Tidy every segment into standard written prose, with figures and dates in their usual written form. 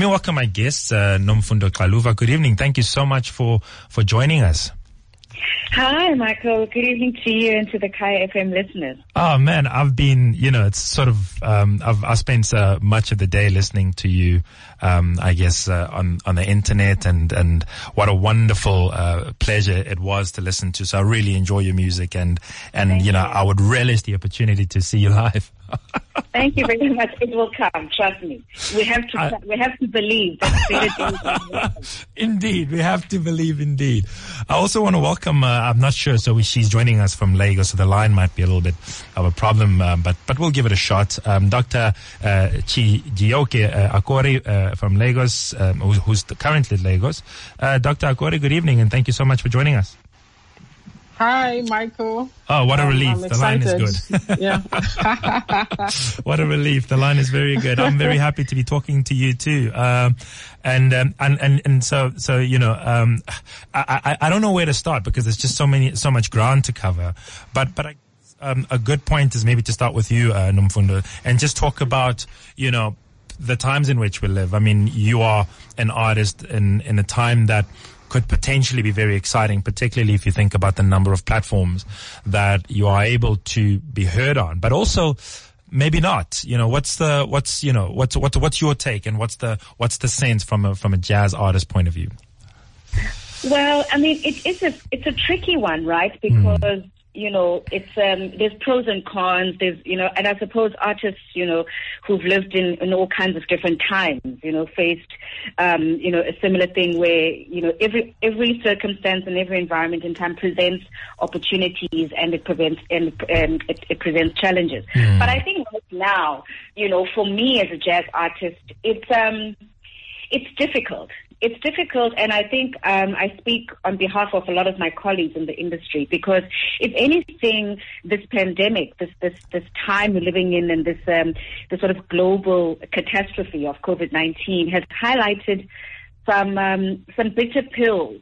me welcome my guest, Nomfundo Xaluva. Good evening. Thank you so much for joining us. Hi, Michael. Good evening to you and to the Kaya FM listeners. Oh man, I've been, it's sort of, I've spent much of the day listening to you, I guess, on the internet, and what a wonderful pleasure it was to listen to. So I really enjoy your music, and I would relish the opportunity to see you live. Thank you very much. It will come. Trust me. We have to believe that better days. Indeed, we have to believe. Indeed. I also want to welcome. I'm not sure. So she's joining us from Lagos, so the line might be a little bit of a problem, but we'll give it a shot. Dr. Chijioke Akori from Lagos, who's currently in Lagos. Dr. Akori, good evening, and thank you so much for joining us. Hi, Michael. Oh, what a relief. The line is good. Yeah. What a relief. The line is very good. I'm very happy to be talking to you too. I don't know where to start because there's just so much ground to cover. But a good point is maybe to start with you, Nomfundo, and just talk about, the times in which we live. I mean, you are an artist in a time that could potentially be very exciting, particularly if you think about the number of platforms that you are able to be heard on, but also maybe not. What's your take, and what's the sense from a jazz artist point of view? Well, I mean, it's a tricky one, right? Because it's there's pros and cons. There's and I suppose artists who've lived in all kinds of different times faced a similar thing where every circumstance and every environment in time presents opportunities, and it presents challenges. But I think right now, for me as a jazz artist, it's difficult. It's difficult, and I think I speak on behalf of a lot of my colleagues in the industry, because if anything, this pandemic, this time we're living in, and this sort of global catastrophe of COVID-19 has highlighted some bitter pills,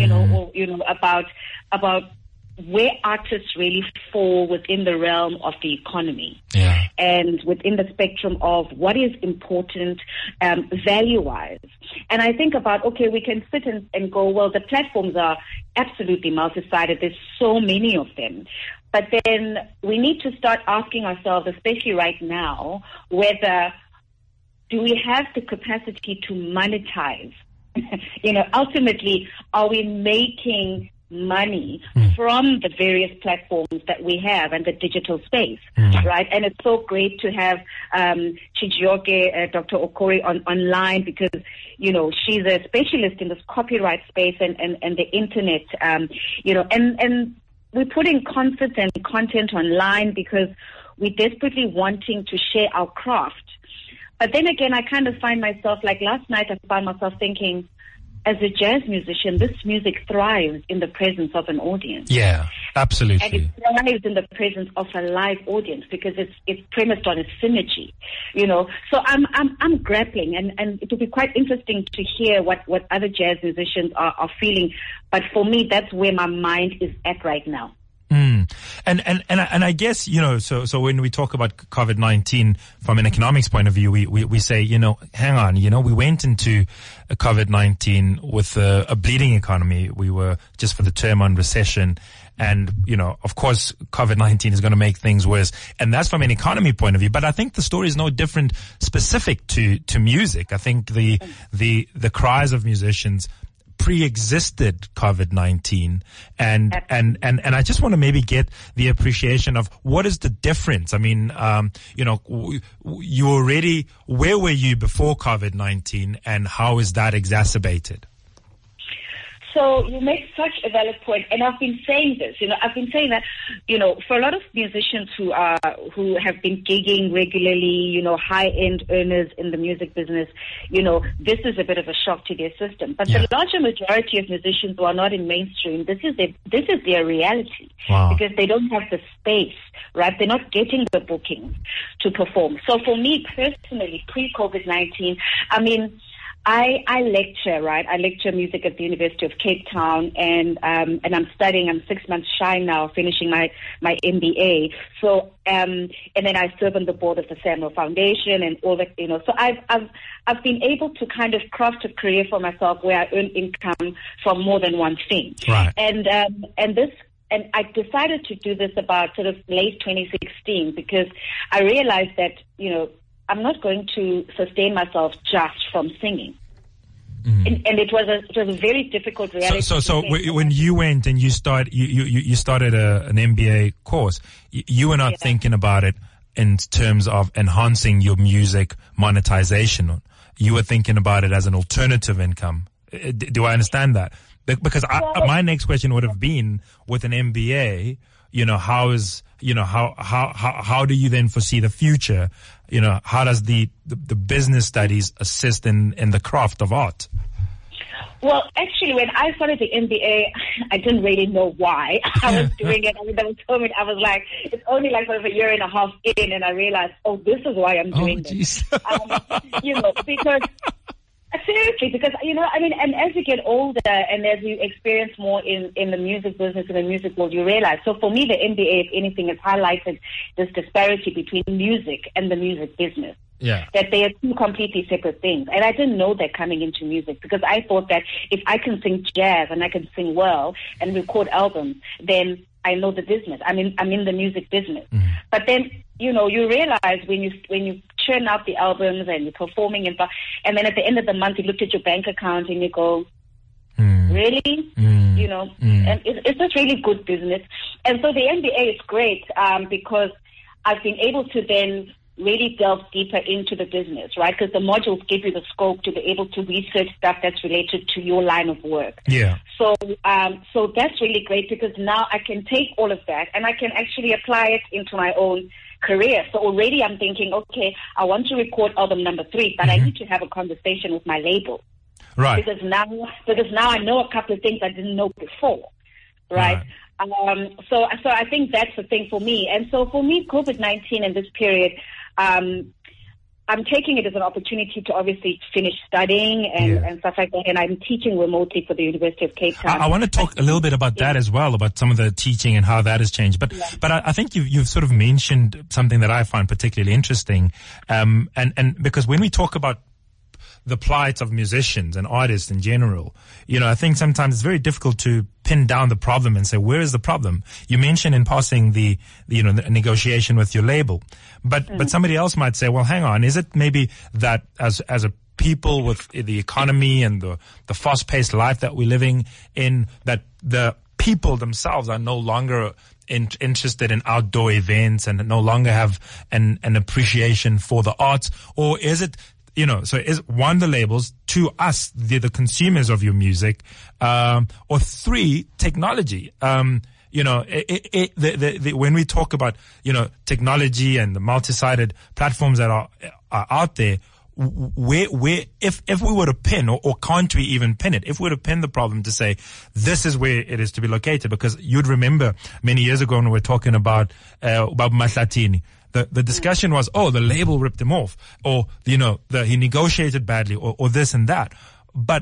about where artists really fall within the realm of the economy, and within the spectrum of what is important value-wise. And I think about, we can sit and go, well, the platforms are absolutely multi-sided. There's so many of them. But then we need to start asking ourselves, especially right now, whether do we have the capacity to monetize? Ultimately, are we making money from the various platforms that we have and the digital space, right? And it's so great to have Chijioke, Dr. Okori online, because she's a specialist in this copyright space and the internet, and we're putting constant content online because we're desperately wanting to share our craft. But then again, I kind of find myself, like last night, I found myself thinking, as a jazz musician, this music thrives in the presence of an audience. Yeah, absolutely. And it thrives in the presence of a live audience because it's premised on a synergy, So I'm grappling, and it will be quite interesting to hear what other jazz musicians are feeling. But for me, that's where my mind is at right now. And I guess, so when we talk about COVID-19 from an economics point of view, we say, hang on, we went into COVID-19 with a bleeding economy. We were, just for the term, on recession. And, of course, COVID-19 is going to make things worse. And that's from an economy point of view. But I think the story is no different specific to music. I think the cries of musicians pre-existed COVID-19, and I just want to maybe get the appreciation of what is the difference. I mean, where were you before COVID-19, and how is that exacerbated? So you make such a valid point, and I've been saying this. I've been saying that, for a lot of musicians who have been gigging regularly, high-end earners in the music business, this is a bit of a shock to their system. But the larger majority of musicians who are not in mainstream, this is their reality. Wow. Because they don't have the space, right? They're not getting the bookings to perform. So for me personally, pre-COVID-19, I mean, I lecture, right? I lecture music at the University of Cape Town, and I'm studying. I'm 6 months shy now, finishing my MBA. So and then I serve on the board of the Samuel Foundation and all that, So I've been able to kind of craft a career for myself where I earn income from more than one thing. Right. And I decided to do this about sort of late 2016 because I realized that I'm not going to sustain myself just from singing. And it was a very difficult reality. So when you went and you started an MBA course, you were not thinking about it in terms of enhancing your music monetization. You were thinking about it as an alternative income. Do I understand that? Because my next question would have been, with an MBA, how do you then foresee the future? How does the business studies assist in the craft of art? Well, actually, when I started the MBA, I didn't really know why I was doing it. I mean, there was so many. I was like, it's only like sort of a year and a half in, and I realized, this is why I'm doing this. Because seriously, because and as you get older and as you experience more in the music business, in the music world, you realize. So for me, the MBA, if anything, has highlighted this disparity between music and the music business. Yeah. That they are two completely separate things. And I didn't know that coming into music, because I thought that if I can sing jazz and I can sing well and record albums, then I know the business. I'm in the music business. But then, you realize when you churn out the albums and you're performing and then at the end of the month you look at your bank account and you go, really? And it's just really good business. And so the MBA is great because I've been able to then really delve deeper into the business, right? Because the modules give you the scope to be able to research stuff that's related to your line of work. Yeah. So that's really great, because now I can take all of that and I can actually apply it into my own career. So already I'm thinking, okay, I want to record album number 3, but I need to have a conversation with my label. Right. Because now I know a couple of things I didn't know before, right? So I think that's the thing for me. And so for me, COVID-19 in this period, I'm taking it as an opportunity to obviously finish studying and stuff like that. And I'm teaching remotely for the University of Cape Town. I want to talk a little bit about that as well, about some of the teaching and how that has changed. But I think you've sort of mentioned something that I find particularly interesting. And because when we talk about the plight of musicians and artists in general, I think sometimes it's very difficult to pin down the problem and say, where is the problem? You mentioned in passing the negotiation with your label, but somebody else might say, well, hang on, is it maybe that as a people with the economy and the fast-paced life that we're living in, that the people themselves are no longer interested in outdoor events and no longer have an appreciation for the arts? Or is it, so is one, the labels, 2, us, the consumers of your music, or 3, technology? When we talk about, technology and the multi-sided platforms that are out there, where, if we were to pin, or can't we even pin it? If we were to pin the problem to say, this is where it is to be located, because you'd remember many years ago when we were talking about Mahlatini, the discussion was, the label ripped him off, or, he negotiated badly, or this and that. But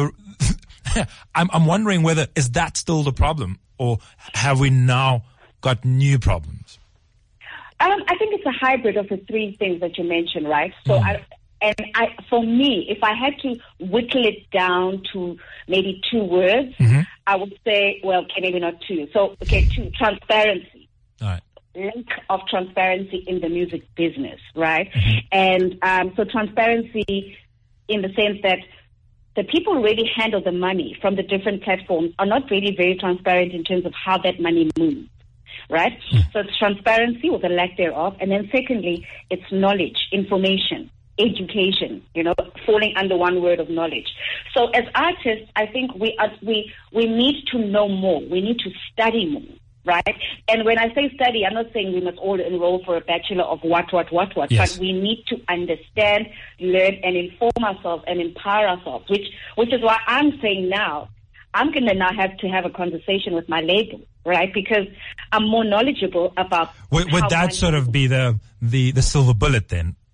I'm wondering whether, is that still the problem, or have we now got new problems? I think it's a hybrid of the 3 things that you mentioned, right? So for me, if I had to whittle it down to maybe 2 words, I would say, well, okay, maybe not 2. So, 2, transparency. All right. Lack of transparency in the music business, right? And so transparency in the sense that the people who really handle the money from the different platforms are not really very transparent in terms of how that money moves, right? So it's transparency, or the lack thereof. And then secondly, it's knowledge, information, education, falling under one word of knowledge. So as artists, I think we need to know more. We need to study more. Right? And when I say study, I'm not saying we must all enroll for a bachelor of what, yes. But we need to understand, learn, and inform ourselves and empower ourselves, which is why I'm saying now, I'm going to now have to have a conversation with my label, right? Because I'm more knowledgeable about. Would that sort of be the silver bullet then?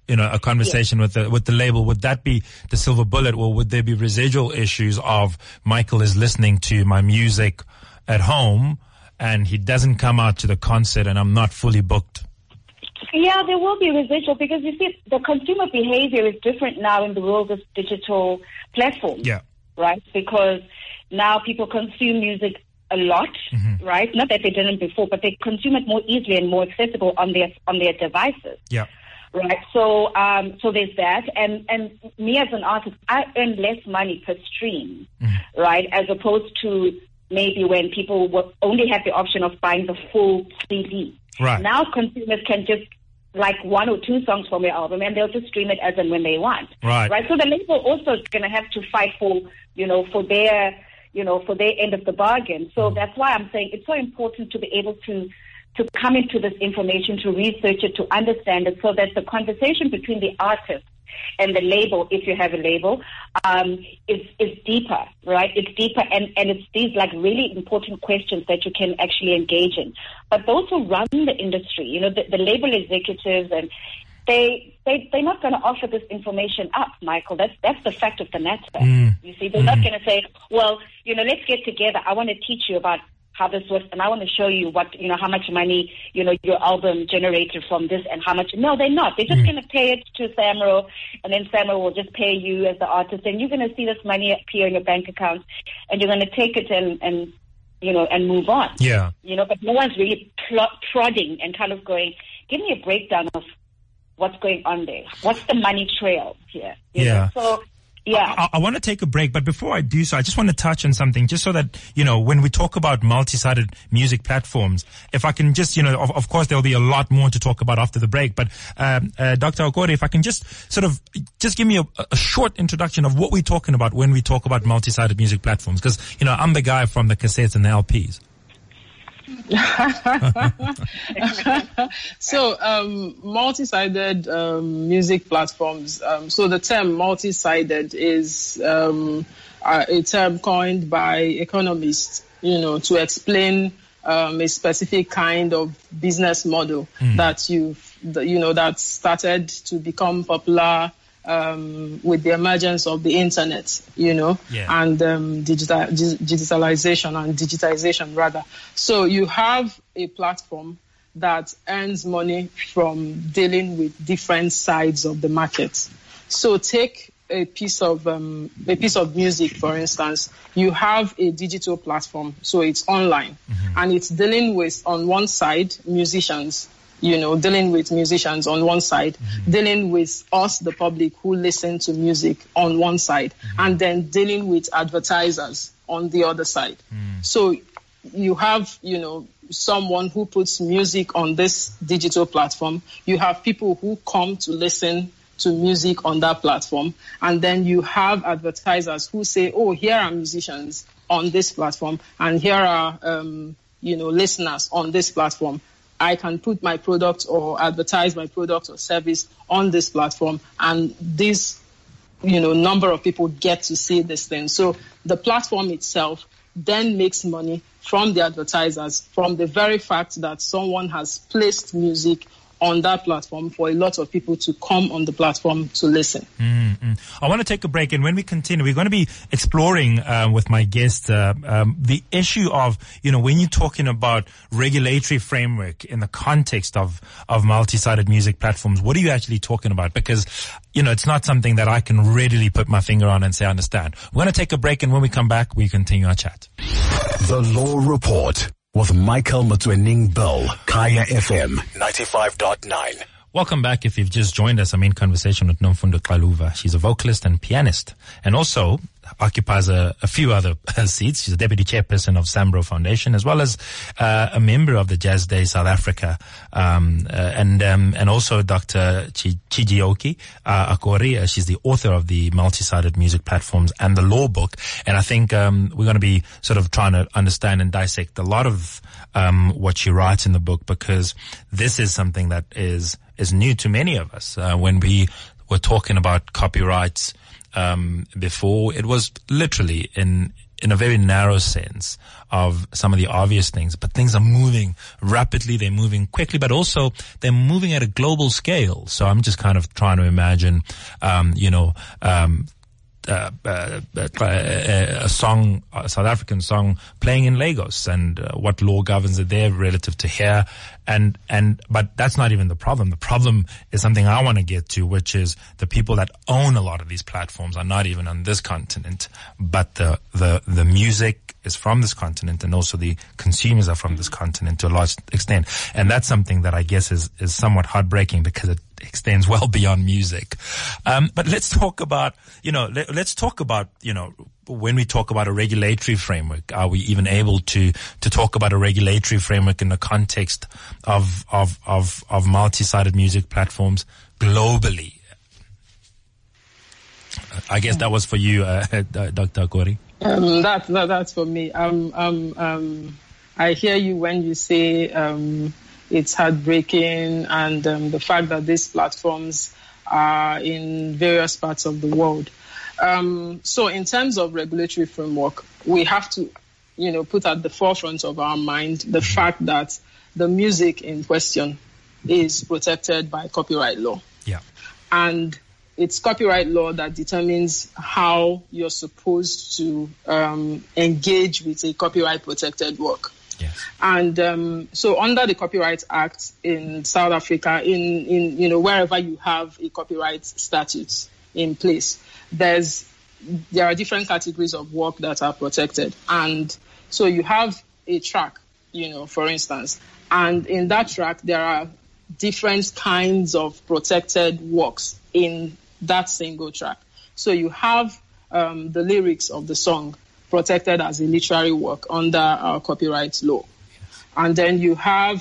a conversation with the label, would that be the silver bullet, or would there be residual issues of Michael is listening to my music at home and he doesn't come out to the concert and I'm not fully booked? Yeah, there will be residual, because you see, the consumer behavior is different now in the world of digital platforms. Yeah. Right? Because now people consume music a lot, right? Not that they didn't before, but they consume it more easily and more accessible on their devices. Yeah. Right. So there's that, and me as an artist, I earn less money per stream, right? As opposed to maybe when people only have the option of buying the full CD. Right. Now consumers can just like 1 or 2 songs from your album, and they'll just stream it as and when they want. Right. Right. So the label also is going to have to fight for their end of the bargain. So that's why I'm saying it's so important to be able to come into this information, to research it, to understand it, so that the conversation between the artist and the label, if you have a label, is deeper, right? It's deeper, and it's these like really important questions that you can actually engage in. But those who run the industry, the label executives, and they're not going to offer this information up, Michael. That's the fact of the matter. You see, they're not going to say, well, let's get together. I want to teach you about how this works, and I want to show you how much money, your album generated from this and how much. No, they're not. They're just going to pay it to Samro, and then Samro will just pay you as the artist, and you're going to see this money appear in your bank account, and you're going to take it and move on. Yeah. But no one's really prodding and kind of going, give me a breakdown of what's going on there. What's the money trail here? You know? So, yeah. I want to take a break, but before I do so, I just want to touch on something, just so that, when we talk about multi-sided music platforms, if I can just, of course, there'll be a lot more to talk about after the break, but, Dr. Okore, if I can just just give me a short introduction of what we're talking about when we talk about multi-sided music platforms, because, I'm the guy from the cassettes and the LPs. So, multi-sided music platforms. So the term multi-sided is a term coined by economists, to explain a specific kind of business model that that started to become popular with the emergence of the internet, and digitalization and digitization rather. So you have a platform that earns money from dealing with different sides of the market. So take a piece of music, for instance. You have a digital platform, so it's online, and it's dealing with, on one side, musicians. Dealing with musicians on one side, dealing with us, the public, who listen to music on one side, and then dealing with advertisers on the other side. So you have, someone who puts music on this digital platform. You have people who come to listen to music on that platform. And then you have advertisers who say, oh, here are musicians on this platform, and here are, listeners on this platform. I can put my product or advertise my product or service on this platform, and this, number of people get to see this thing. So the platform itself then makes money from the advertisers, from the very fact that someone has placed music on that platform for a lot of people to come on the platform to listen. I want to take a break, and when we continue, we're going to be exploring with my guest the issue of, when you're talking about regulatory framework in the context of multi-sided music platforms, what are you actually talking about? Because, it's not something that I can readily put my finger on and say I understand. We're going to take a break, and when we come back, we continue our chat. The Law Report with Michael Motwening Bill, Kaya FM 95.9. Welcome back. If you've just joined us, I'm in conversation with Nomfundo Xaluva. She's a vocalist and pianist, and also occupies a few other seats. She's a deputy chairperson of Samro Foundation, as well as a member of the Jazz Day South Africa, and also Dr. Chijioke Okore. She's the author of the Multi-Sided Music Platforms and the Law Book. And I think we're going to be sort of trying to understand and dissect a lot of what she writes in the book, because this is something that is new to many of us. When we were talking about copyrights before, it was literally in in a very narrow sense of some of the obvious things, but things are moving rapidly, they're moving quickly, but also they're moving at a global scale. So I'm just kind of trying to imagine, a song, a South African song playing in Lagos, and what law governs it there relative to here. But that's not even the problem. The problem is something I want to get to, which is the people that own a lot of these platforms are not even on this continent, but the music is from this continent, and also the consumers are from this continent to a large extent. And that's something that I guess is somewhat heartbreaking, because it extends well beyond music. But let's talk about, when we talk about a regulatory framework, are we even able to talk about a regulatory framework in the context of multi-sided music platforms globally? I guess that was for you, Dr. Akori. That's for me. I hear you when you say it's heartbreaking, and the fact that these platforms are in various parts of the world. So in terms of regulatory framework, we have to, put at the forefront of our mind the fact that the music in question is protected by copyright law. Yeah. And it's copyright law that determines how you're supposed to engage with a copyright protected work. Yes. And so under the Copyright Act in South Africa, in wherever you have a copyright statute in place, there are different categories of work that are protected. And so you have a track, for instance, and in that track there are different kinds of protected works in that single track. So you have the lyrics of the song protected as a literary work under our copyright law. Yes. And then you have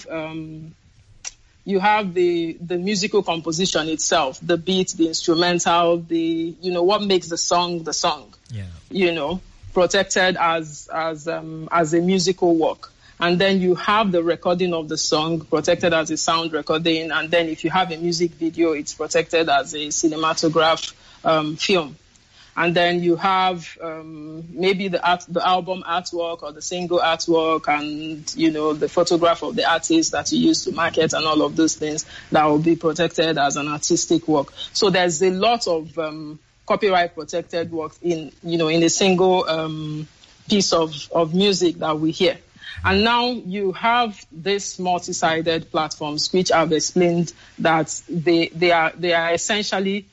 the musical composition itself, the beat, the instrumental, what makes the song, yeah. Protected as a musical work. And then you have the recording of the song protected as a sound recording. And then if you have a music video, it's protected as a cinematograph film. And then you have maybe the album artwork or the single artwork, and the photograph of the artist that you use to market, and all of those things that will be protected as an artistic work. So there's a lot of copyright protected work in a single piece of music that we hear. And now you have these multi-sided platforms, which I've explained that they are essentially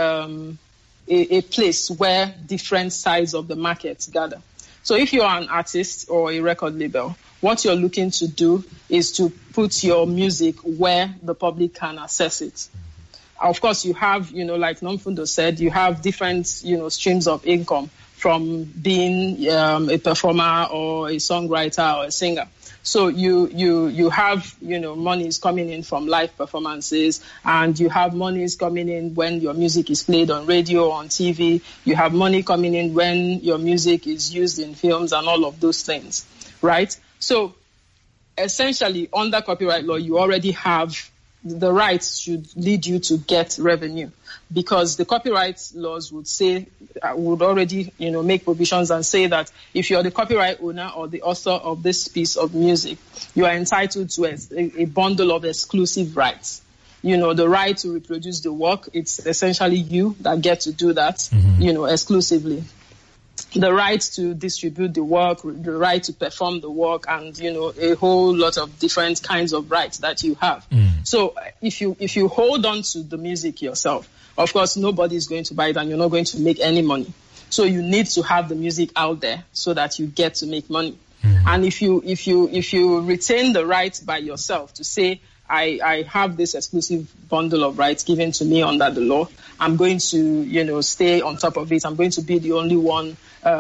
a place where different sides of the market gather. So if you are an artist or a record label, what you're looking to do is to put your music where the public can access it. Of course, you have, like Nomfundo said, you have different, streams of income from being a performer or a songwriter or a singer. So you have, monies coming in from live performances, and you have monies coming in when your music is played on radio, on TV. You have money coming in when your music is used in films and all of those things, right? So essentially, under copyright law, you already have the rights should lead you to get revenue, because the copyright laws would already, make provisions and say that if you're the copyright owner or the author of this piece of music, you are entitled to a bundle of exclusive rights. The right to reproduce the work, it's essentially you that get to do that, exclusively. The right to distribute the work, the right to perform the work, and, a whole lot of different kinds of rights that you have. So if you hold on to the music yourself, of course, nobody is going to buy it, and you're not going to make any money. So you need to have the music out there so that you get to make money. And if you retain the right by yourself to say, I have this exclusive bundle of rights given to me under the law, I'm going to, stay on top of it. I'm going to be the only one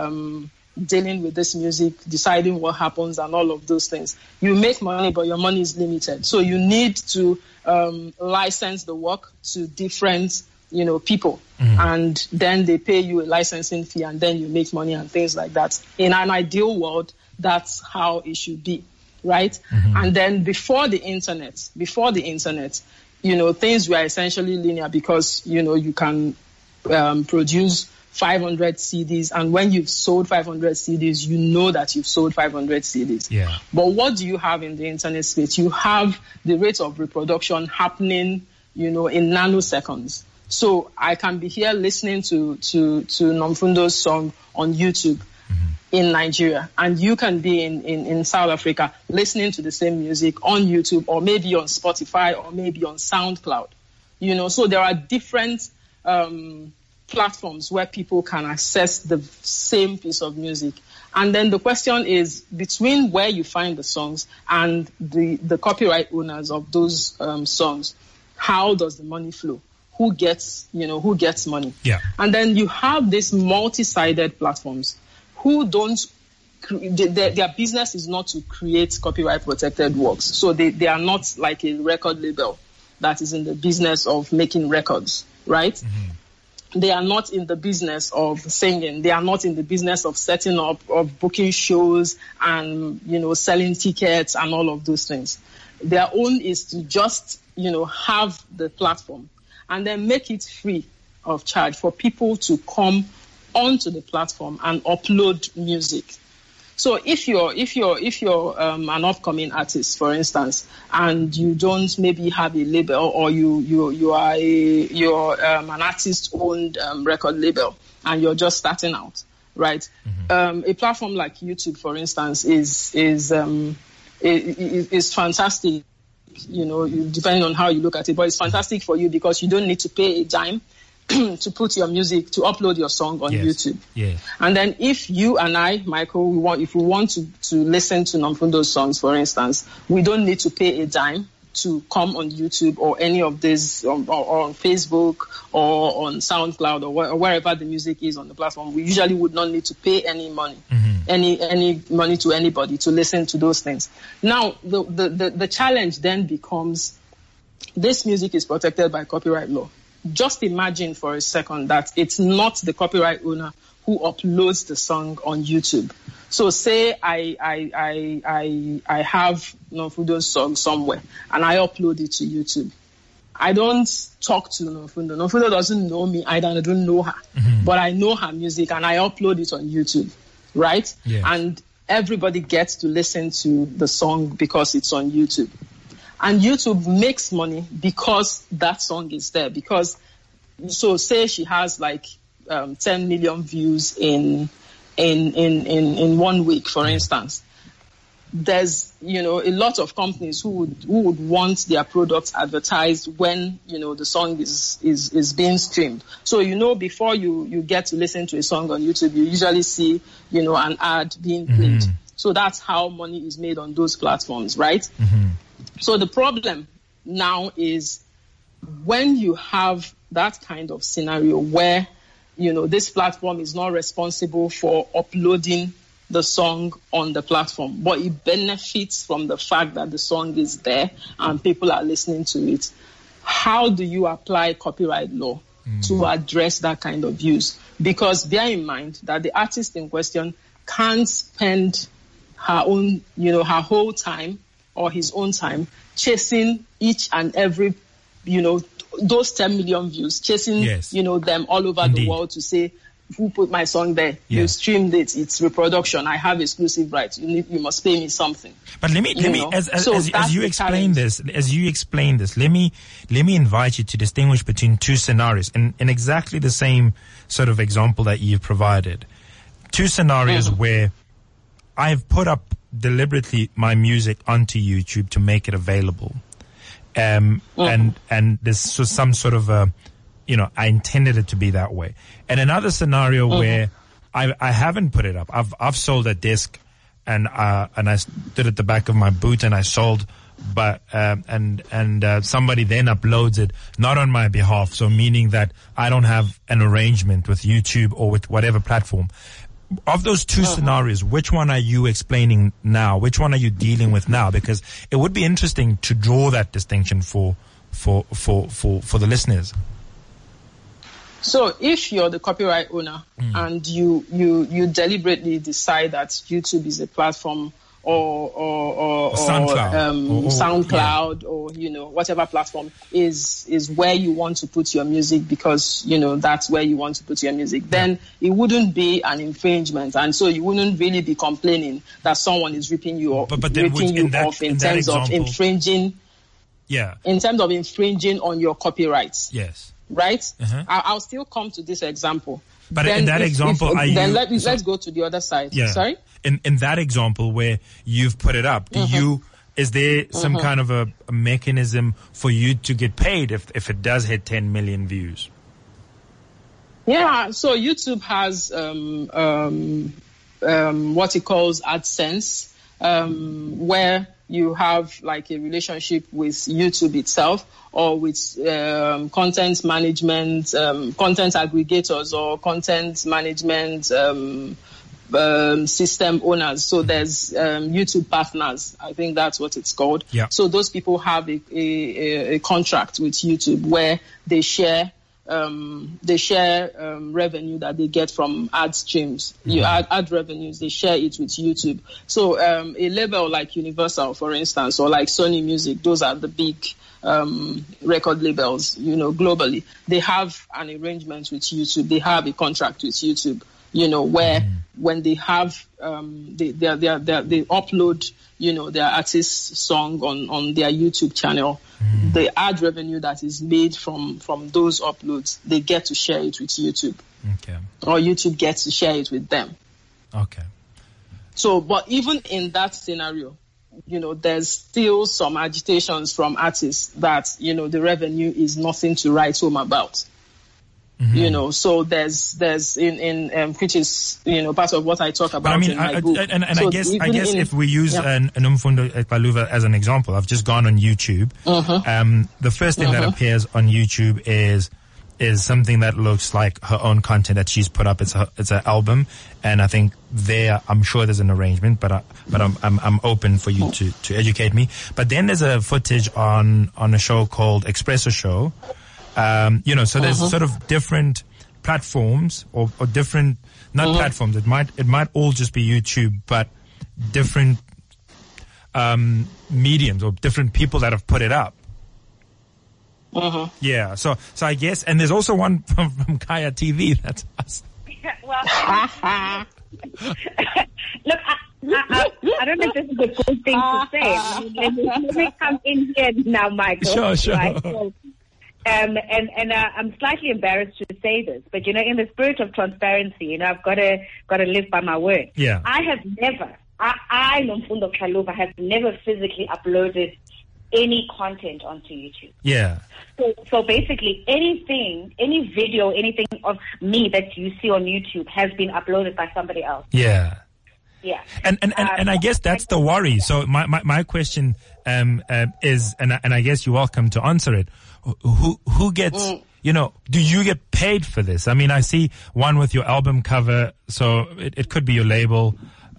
dealing with this music, deciding what happens and all of those things. You make money, but your money is limited. So you need to license the work to different, people. And then they pay you a licensing fee, and then you make money and things like that. In an ideal world, that's how it should be, right? And then before the internet, things were essentially linear, because, you can produce 500 CDs, and when you've sold 500 CDs, you know that you've sold 500 CDs. Yeah. But what do you have in the internet space? You have the rate of reproduction happening, in nanoseconds. So I can be here listening to Nomfundo's song on YouTube in Nigeria, and you can be in South Africa listening to the same music on YouTube, or maybe on Spotify, or maybe on SoundCloud. So there are different platforms where people can access the same piece of music. And then the question is, between where you find the songs and the copyright owners of those songs, how does the money flow? Who gets money? Yeah. And then you have these multi-sided platforms who don't, their business is not to create copyright protected works. So they are not like a record label that is in the business of making records, right? Mm-hmm. They are not in the business of singing. They are not in the business of setting up, of booking shows and, selling tickets and all of those things. Their own is to just, have the platform and then make it free of charge for people to come onto the platform and upload music. So if you're an upcoming artist, for instance, and you don't maybe have a label, or you're an artist-owned record label, and you're just starting out, right? Mm-hmm. A platform like YouTube, for instance, is fantastic. Depending on how you look at it, but it's fantastic for you because you don't need to pay a dime to put your music, to upload your song on YouTube. Yeah. And then if you and I, Michael, if we want to listen to Nomfundo's songs, for instance, we don't need to pay a dime to come on YouTube or any of this, or on Facebook or on SoundCloud or wherever the music is on the platform. We usually would not need to pay any money, any money to anybody to listen to those things. Now, the challenge then becomes, this music is protected by copyright law. Just imagine for a second that it's not the copyright owner who uploads the song on YouTube. So say I have Nomfundo's song somewhere and I upload it to YouTube. I don't talk to Nomfundo. Nomfundo doesn't know me either, and I don't know her. Mm-hmm. But I know her music and I upload it on YouTube, right? Yes. And everybody gets to listen to the song because it's on YouTube. And YouTube makes money because that song is there. So say she has like 10 million views in 1 week, for instance. There's, a lot of companies who would want their products advertised when, the song is being streamed. So, before you get to listen to a song on YouTube, you usually see, an ad being played. Mm-hmm. So that's how money is made on those platforms, right? Mm-hmm. So the problem now is when you have that kind of scenario where, this platform is not responsible for uploading the song on the platform, but it benefits from the fact that the song is there and people are listening to it. How do you apply copyright law to address that kind of use? Because bear in mind that the artist in question can't spend her own, her whole time or his own time chasing each and every, those 10 million views, chasing, them all over the world to say, who put my song there? Yeah. You streamed it. It's reproduction. I have exclusive rights. You must pay me something. But let me, as you explain this, let me invite you to distinguish between two scenarios in exactly the same sort of example that you've provided. Two scenarios where I've put up deliberately my music onto YouTube to make it available. And there's some sort of I intended it to be that way. And another scenario where I haven't put it up. I've sold a disc and I stood at the back of my boot and I sold, but somebody then uploads it not on my behalf. So meaning that I don't have an arrangement with YouTube or with whatever platform. Of those two scenarios, which one are you explaining now? Which one are you dealing with now? Because it would be interesting to draw that distinction for the listeners. So if you're the copyright owner and you deliberately decide that YouTube is a platform or SoundCloud or whatever platform is where you want to put your music because that's where you want to put your music, then it wouldn't be an infringement, and so you wouldn't really be complaining that someone is ripping you off, in terms of infringing. Yeah. In terms of infringing on your copyrights. Yes. Right? Uh-huh. I'll still come to this example. But then in that example, let's go to the other side. Yeah. Sorry? In that example where you've put it up, is there some kind of a mechanism for you to get paid if it does hit 10 million views? Yeah, so YouTube has what it calls AdSense, where you have like a relationship with YouTube itself or with content management, content aggregators or content management system owners. So there's YouTube partners. I think that's what it's called. Yeah. So those people have a contract with YouTube where they share revenue that they get from ad streams, ad revenues. They share it with YouTube. So a label like Universal, for instance, or like Sony Music, those are the big record labels, globally. They have an arrangement with YouTube. They have a contract with YouTube, where when they have they upload their artist's song on their YouTube channel, the ad revenue that is made from those uploads, they get to share it with YouTube. Okay. Or YouTube gets to share it with them. Okay. So, but even in that scenario, there's still some agitations from artists that, the revenue is nothing to write home about. So there's in which is part of what I talk about. But I mean, in my book. I guess if we use an Umfundo Xaluva as an example, I've just gone on YouTube. The first thing that appears on YouTube is something that looks like her own content that she's put up. It's an album, and I think I'm sure there's an arrangement, but I'm open for you to educate me. But then there's a footage on a show called Espresso Show. So there's sort of different platforms or different, not platforms. It might all just be YouTube, but different, mediums or different people that have put it up. Yeah. So I guess, and there's also one from Kaya TV. That's us. Well, look, I don't know if this is a good thing to say. Let me come in here now, Michael. Sure. Right? So, and I'm slightly embarrassed to say this, but in the spirit of transparency, I've got to live by my word. Yeah. I have never, Nomfundo Xaluva, have never physically uploaded any content onto YouTube. Yeah. So basically, any video, anything of me that you see on YouTube has been uploaded by somebody else. Yeah. Yeah. And I guess that's the worry. So my question is, and I guess you're welcome to answer it. Who gets, do you get paid for this? I mean, I see one with your album cover, so it could be your label.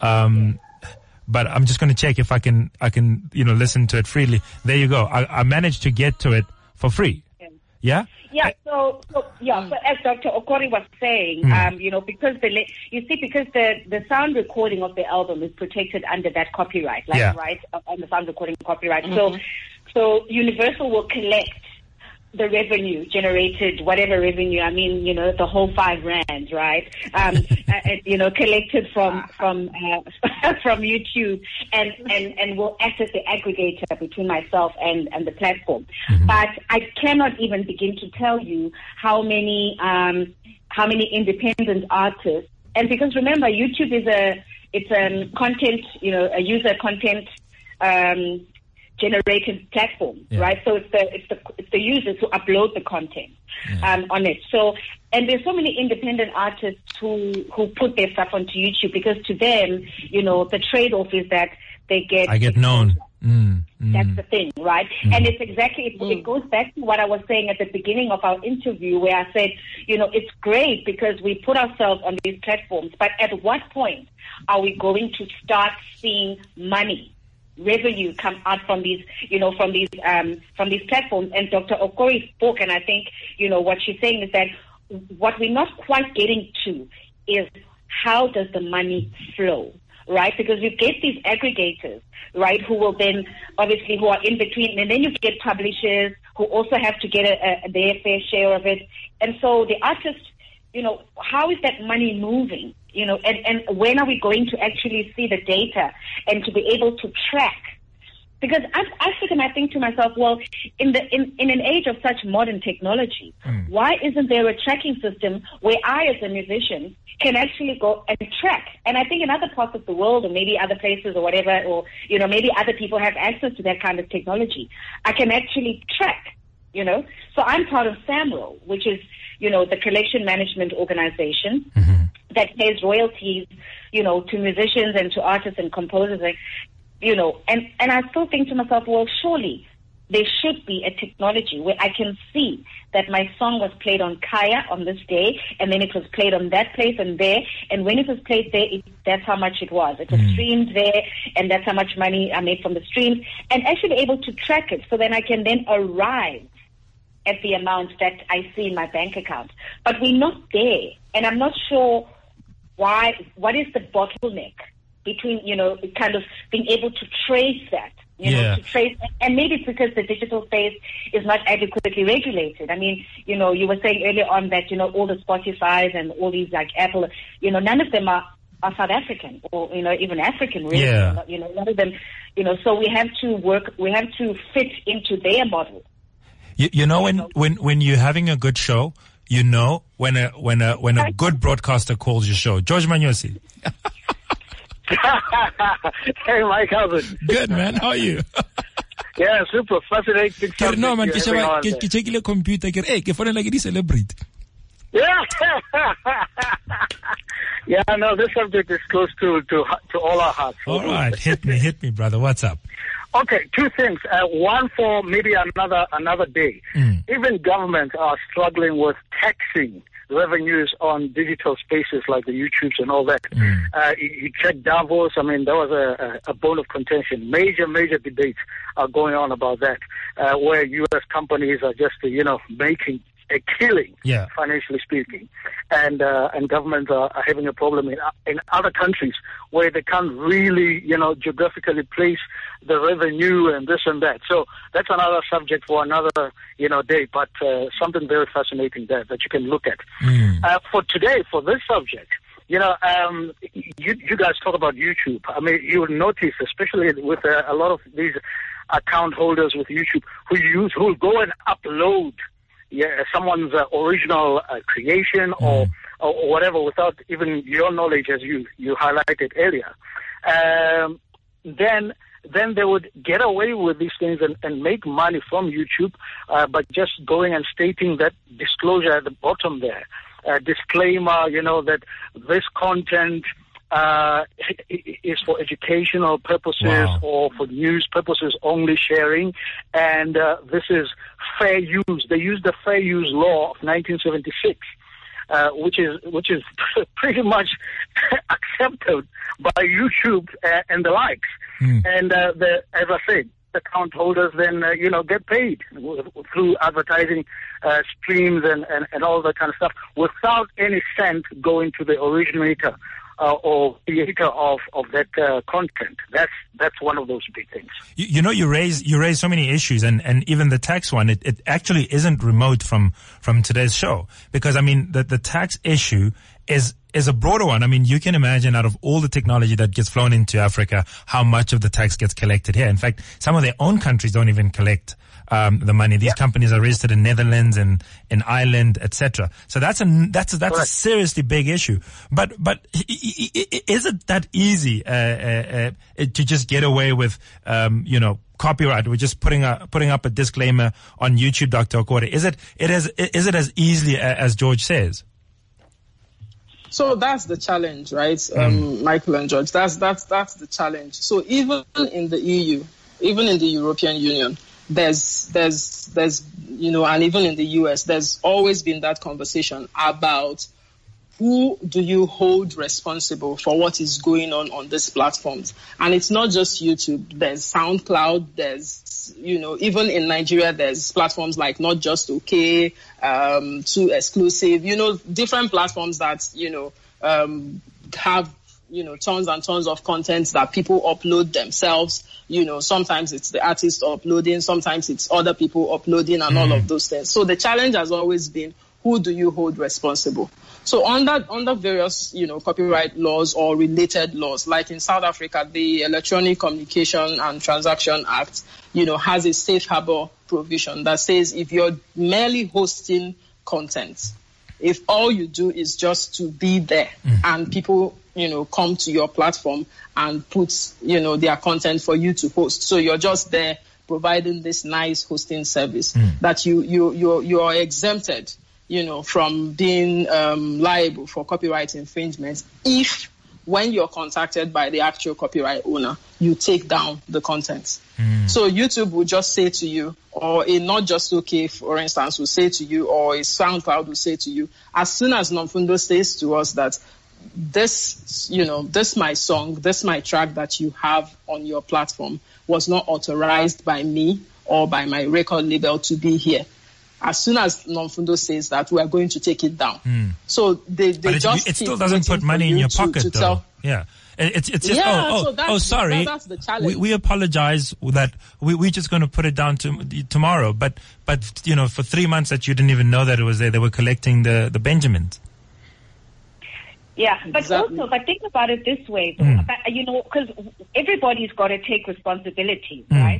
But I'm just going to check if I can, listen to it freely. There you go. I managed to get to it for free. Yeah? Yeah, so as Dr. Okori was saying, because because the sound recording of the album is protected under that copyright, right, on the sound recording copyright. So Universal will collect the revenue generated, whatever revenue, the whole 5 rands, right? Collected from YouTube and will act as the aggregator between myself and the platform. But I cannot even begin to tell you how many independent artists, and because remember, YouTube is a content, a user content, generated platform, right? So it's the users who upload the content on it. So, and there's so many independent artists who put their stuff onto YouTube because to them, the trade-off is that I get known. That's the thing, right? And it's exactly, it goes back to what I was saying at the beginning of our interview where I said, it's great because we put ourselves on these platforms, but at what point are we going to start seeing revenue come out from these platforms? And Dr. Okori spoke, and I think, what she's saying is that what we're not quite getting to is how does the money flow, right? Because you get these aggregators, right, who will then, obviously, who are in between, and then you get publishers who also have to get their fair share of it. And so the artist, how is that money moving? And when are we going to actually see the data and to be able to track? Because I sit and I think to myself, well, in an age of such modern technology, why isn't there a tracking system where I, as a musician, can actually go and track? And I think in other parts of the world, or maybe other places or whatever, or, maybe other people have access to that kind of technology. I can actually track, So I'm part of SAMRO, which is, the collection management organization that pays royalties, to musicians and to artists and composers. And I still think to myself, well, surely there should be a technology where I can see that my song was played on Kaya on this day, and then it was played on that place and there, and when it was played there, that's how much it was. It was streamed there, and that's how much money I made from the streams, and actually be able to track it so then I can then arrive at the amount that I see in my bank account. But we're not there, and I'm not sure what is the bottleneck between, kind of being able to trace that, to trace, and maybe it's because the digital space is not adequately regulated. I mean, you were saying earlier on that, all the Spotifys and all these like Apple, none of them are South African or, even African, really. Yeah. None of them, so we have to fit into their model. When you're having a good show, when a good broadcaster calls your show. George Manyosi. Hey, Mike, how's it? Good, man. How are you? Yeah, super fascinating. No, man, check the computer. Hey, celebrate. Yeah. Yeah, no, this subject is close to all our hearts. All right, hit me, brother. What's up? Okay, two things. One for maybe another day. Even governments are struggling with taxing revenues on digital spaces like the YouTubes and all that. You check Davos. I mean, there was a bone of contention. Major debates are going on about that, where U.S. companies are just, making a killing, financially speaking, and governments are having a problem in other countries where they can't really, geographically place the revenue and this and that. So that's another subject for another, day, but something very fascinating there that you can look at. For today, for this subject, you guys talk about YouTube. I mean, you will notice, especially with a lot of these account holders with YouTube, who will go and upload someone's original creation or whatever without even your knowledge, as you highlighted earlier. Then they would get away with these things and make money from YouTube by just going and stating that disclosure at the bottom there. Disclaimer, that this content is for educational purposes or for news purposes only sharing, and this is fair use. They use the fair use law of 1976, which is pretty much accepted by YouTube and the likes. And as I said, account holders then get paid through advertising streams and all that kind of stuff without any cent going to the originator or creator of that content. That's one of those big things. You raise so many issues, and even the tax one, it actually isn't remote from today's show, because I mean the tax issue is a broader one. I mean, you can imagine out of all the technology that gets flown into Africa, how much of the tax gets collected here. In fact, some of their own countries don't even collect the money. These companies are registered in Netherlands and in Ireland, etc. So that's a seriously big issue. But is it that easy to just get away with copyright? We're just putting up a disclaimer on YouTube, Dr. Okore. Is it as easily as George says? So that's the challenge, right, Michael and George? That's the challenge. So even in the EU, even in the European Union, there's and even in the US, there's always been that conversation about who do you hold responsible for what is going on these platforms. And it's not just YouTube. There's SoundCloud. There's, even in Nigeria, there's platforms like Not Just Okay, Too Exclusive, different platforms that, have tons and tons of content that people upload themselves. Sometimes it's the artist uploading, sometimes it's other people uploading and all of those things. So the challenge has always been, who do you hold responsible? So under various, copyright laws or related laws, like in South Africa, the Electronic Communication and Transaction Act, has a safe harbor provision that says if you're merely hosting content, if all you do is just to be there and people, come to your platform and put, their content for you to host. So you're just there providing this nice hosting service that you are exempted, from being liable for copyright infringement if, when you're contacted by the actual copyright owner, you take down the content. So YouTube will just say to you, or a Not Just Okay, for instance, will say to you, or a SoundCloud will say to you, as soon as Nomfundo says to us that this my song, this my track that you have on your platform was not authorized by me or by my record label to be here. As soon as Nomfundo says that, we are going to take it down. So they just it still doesn't put money in your pocket, though. Yeah. It's just, sorry. That's the challenge. We apologize that we're just going to put it down tomorrow. But for 3 months that you didn't even know that it was there, they were collecting the Benjamins. Yeah, but also, think about it this way, because everybody's got to take responsibility, right?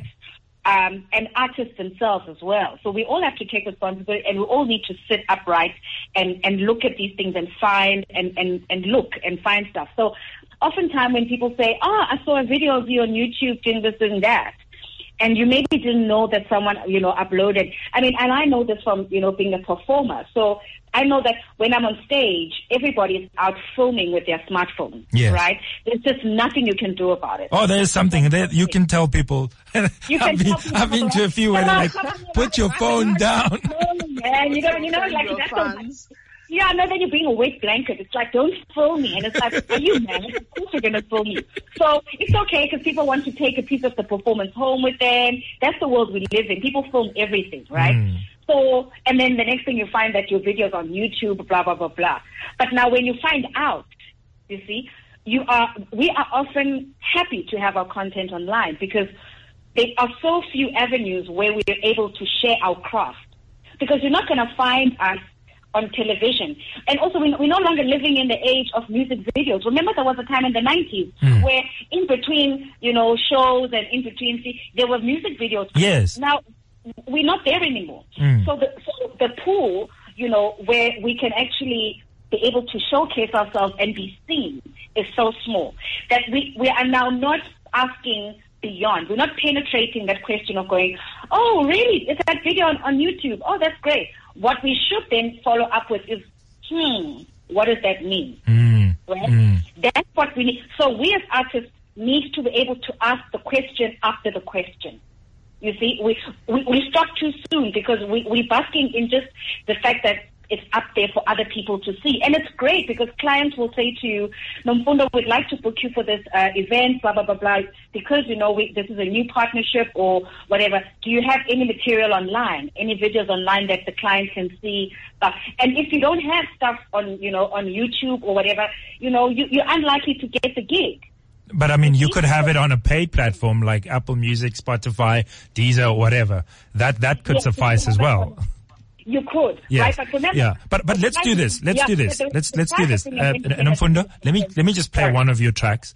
And artists themselves as well. So we all have to take responsibility, and we all need to sit upright and look at these things and find and look and find stuff. So oftentimes when people say, I saw a video of you on YouTube doing this and that, and you maybe didn't know that someone, uploaded. I mean, and I know this from, being a performer. So I know that when I'm on stage, everybody is out filming with their smartphone, right? There's just nothing you can do about it. Oh, there's something that you can tell people. I've been to a few where they're like, put your phone down. No, man, like that's yeah, no, then you're being a wet blanket. It's like, don't film me. And it's like, are you mad? Of course you're going to film me. So it's okay because people want to take a piece of the performance home with them. That's the world we live in. People film everything, right? So, and then the next thing you find that your video's on YouTube, blah, blah, blah, blah. But now when you find out, you see, we are often happy to have our content online because there are so few avenues where we are able to share our craft. Because you're not going to find us on television. And also, we're no longer living in the age of music videos. Remember, there was a time in the 90s where in between, shows and in between, there were music videos. Yes. Now, we're not there anymore. So the pool, where we can actually be able to showcase ourselves and be seen is so small that we are now not asking beyond. We're not penetrating that question of going, oh, really? Is that video on YouTube? Oh, that's great. What we should then follow up with is, what does that mean? Right? That's what we need. So we as artists need to be able to ask the question after the question. You see, we stop too soon because we're basking in just the fact that it's up there for other people to see. And it's great because clients will say to you, Nomfundo, we'd like to book you for this event, blah, blah, blah, blah, because, this is a new partnership or whatever. Do you have any material online, any videos online that the client can see? And if you don't have stuff on, on YouTube or whatever, you're unlikely to get the gig. But I mean, you could have it on a paid platform like Apple Music, Spotify, Deezer, or whatever. That could suffice as well. You could, yes. right? But remember, but let's do this. Let's do this. Let's do this. Nomfundo, let me just play one of your tracks.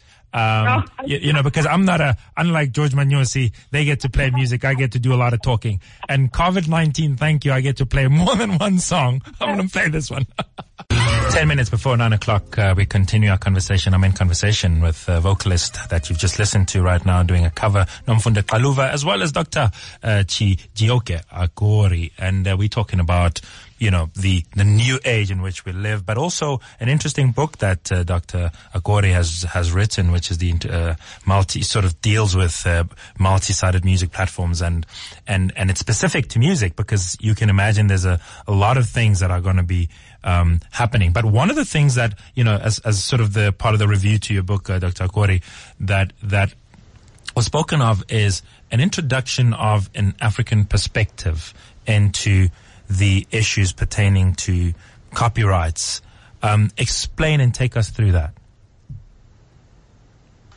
Because I'm not unlike George Manyosi, they get to play music, I get to do a lot of talking. And COVID-19, thank you, I get to play more than one song. I'm going to play this one. 10 minutes before 9 o'clock, we continue our conversation. I'm in conversation with a vocalist that you've just listened to right now doing a cover, Nomfundo Xaluva, as well as Dr. Chijioke Agori. And we're talking about, the new age in which we live, but also an interesting book that Dr. Agori has written, which is the sort of deals with multi-sided music platforms, and it's specific to music because you can imagine there's a lot of things that are going to be happening. But one of the things that, as sort of the part of the review to your book, Dr. Agori, that was spoken of is an introduction of an African perspective into the issues pertaining to copyrights. Explain and take us through that.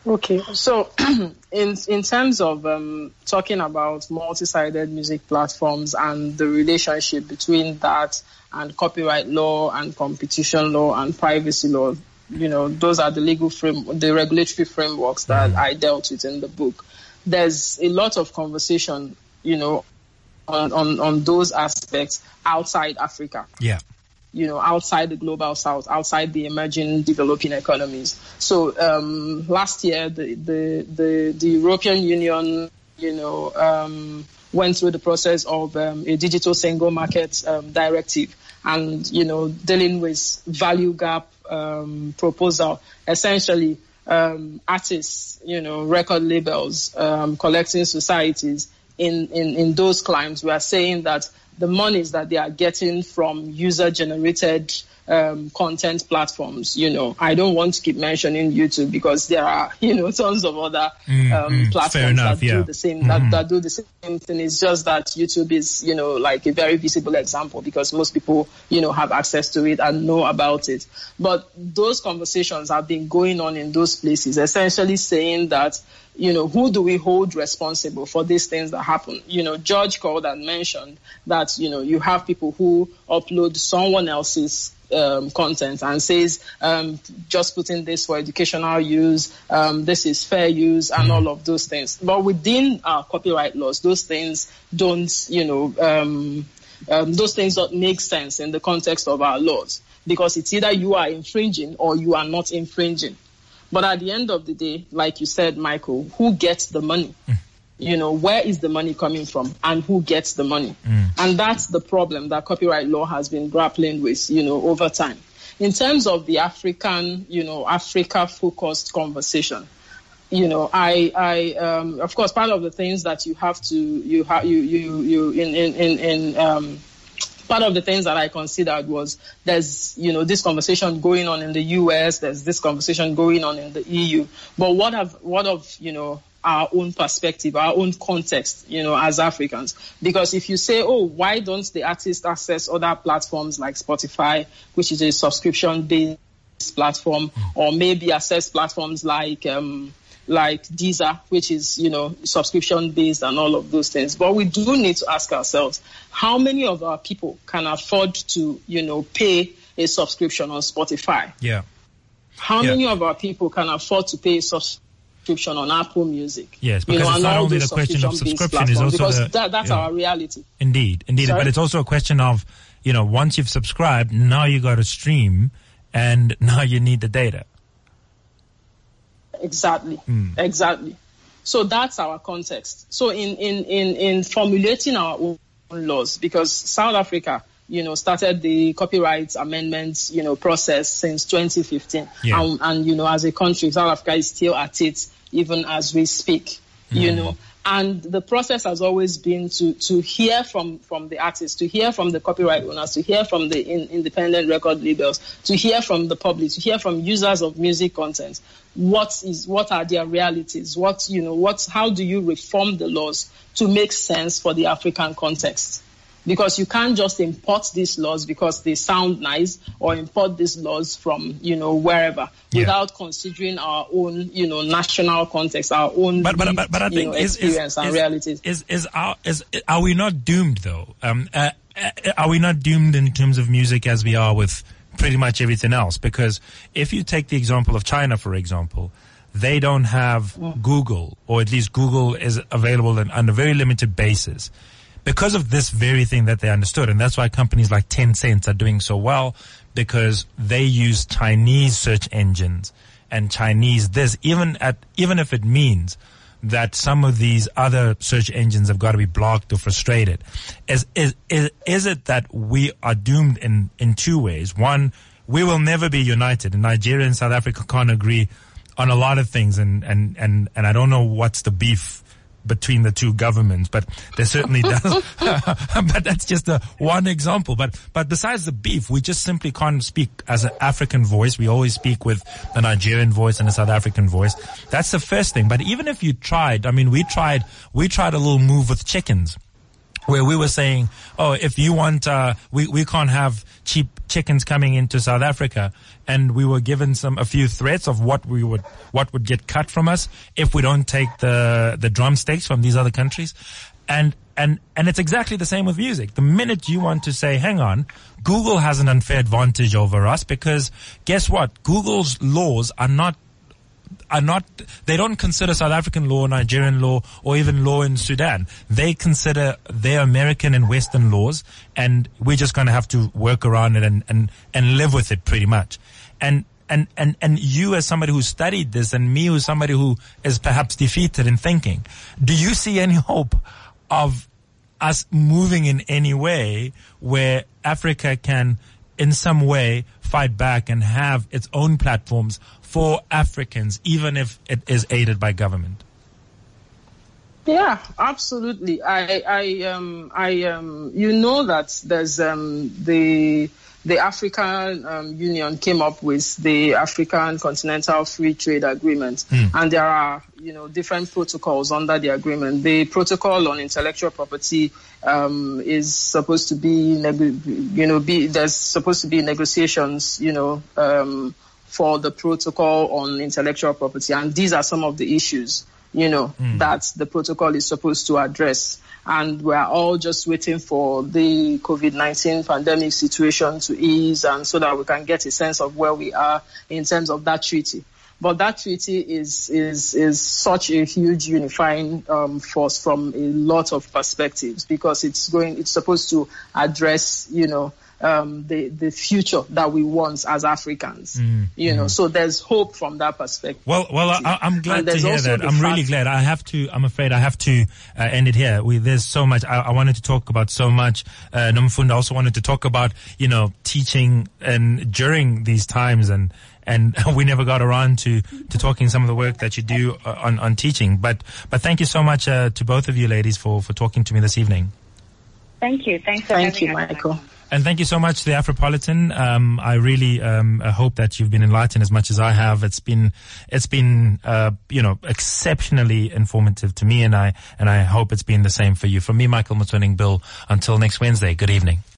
Okay, so in terms of talking about multi-sided music platforms and the relationship between that and copyright law and competition law and privacy law, those are the regulatory frameworks that I dealt with in the book. There's a lot of conversation, on those aspects outside Africa. Yeah. Outside the global south, outside the emerging developing economies. So last year, the European Union, went through the process of a digital single market directive, and dealing with value gap proposal. Essentially, artists, record labels, collecting societies in those climes, we are saying that the monies that they are getting from user-generated content platforms, I don't want to keep mentioning YouTube because there are, tons of other platforms that do the same that do the same thing. It's just that YouTube is, like a very visible example because most people, have access to it and know about it. But those conversations have been going on in those places, essentially saying that, who do we hold responsible for these things that happen? George called and mentioned that, you have people who upload someone else's content and says, just put in this for educational use, this is fair use, and all of those things. But within our copyright laws, those things don't, those things don't make sense in the context of our laws, because it's either you are infringing or you are not infringing. But at the end of the day, like you said, Michael, who gets the money? Where is the money coming from and who gets the money? And that's the problem that copyright law has been grappling with, over time. In terms of the African, Africa-focused conversation, of course, part of the things that you have to, part of the things that I considered was there's, this conversation going on in the US, there's this conversation going on in the EU. But what of our own perspective, our own context, as Africans? Because if you say, why don't the artists access other platforms like Spotify, which is a subscription-based platform, or maybe access platforms like Deezer, which is, subscription-based and all of those things. But we do need to ask ourselves, how many of our people can afford to, pay a subscription on Spotify? Yeah. How many of our people can afford to pay a subscription on Apple Music? Yes, because it's not only the question of subscription, it's also that's our reality. Indeed. Sorry? But it's also a question of, once you've subscribed, now you got to stream, and now you need the data. Exactly. So that's our context. So in formulating our own laws, because South Africa, started the copyright amendments, process since 2015. Yeah. And as a country, South Africa is still at it even as we speak, And the process has always been to hear from the artists, to hear from the copyright owners, to hear from the independent record labels, to hear from the public, to hear from users of music content. What are their realities? How do you reform the laws to make sense for the African context? Because you can't just import these laws because they sound nice, or import these laws from, wherever, without considering our own, national context, our own but I think experience and realities. Are we not doomed though? Are we not doomed in terms of music as we are with pretty much everything else? Because if you take the example of China, for example, they don't have Google, or at least Google is available on a very limited basis, because of this very thing that they understood. And that's why companies like Tencent are doing so well, because they use Chinese search engines and Chinese this, even if it means that some of these other search engines have got to be blocked or frustrated. Is it that we are doomed in two ways? One, we will never be united, and Nigeria and South Africa can't agree on a lot of things, and I don't know what's the beef between the two governments, but there certainly does. But that's just one example. But besides the beef, we just simply can't speak as an African voice. We always speak with a Nigerian voice and a South African voice. That's the first thing. But even if you tried, we tried a little move with chickens, where we were saying, oh, if you want, we can't have cheap chickens coming into South Africa. And we were given a few threats of what would get cut from us if we don't take the drumsticks from these other countries. And it's exactly the same with music. The minute you want to say, hang on, Google has an unfair advantage over us, because guess what? Google's laws are not, they don't consider South African law, Nigerian law, or even law in Sudan. They consider their American and Western laws, and we're just going to have to work around it and live with it pretty much. And you, as somebody who studied this, and me, who's somebody who is perhaps defeated in thinking, do you see any hope of us moving in any way where Africa can, in some way, fight back and have its own platforms for Africans, even if it is aided by government? Yeah, absolutely. You know that there's the African Union came up with the African Continental Free Trade Agreement, and there are, different protocols under the agreement. The protocol on intellectual property is supposed to be, there's supposed to be negotiations, for the protocol on intellectual property, and these are some of the issues, that the protocol is supposed to address. And we're all just waiting for the COVID-19 pandemic situation to ease, and so that we can get a sense of where we are in terms of that treaty. But that treaty is such a huge unifying force from a lot of perspectives, because it's supposed to address, the future that we want as Africans, so there's hope from that perspective. Well, I'm glad to hear that. I'm really glad. I'm afraid I have to end it here. There's so much. I wanted to talk about so much. Nomfunda also wanted to talk about, teaching and during these times, and we never got around to talking some of the work that you do on teaching. But thank you so much to both of you ladies for talking to me this evening. Thank you. Thanks for having us, Michael. And thank you so much to the Afropolitan. I really hope that you've been enlightened as much as I have. It's been exceptionally informative to me, and I hope it's been the same for you. From me, Michael Motsoeneng Bill, until next Wednesday, good evening.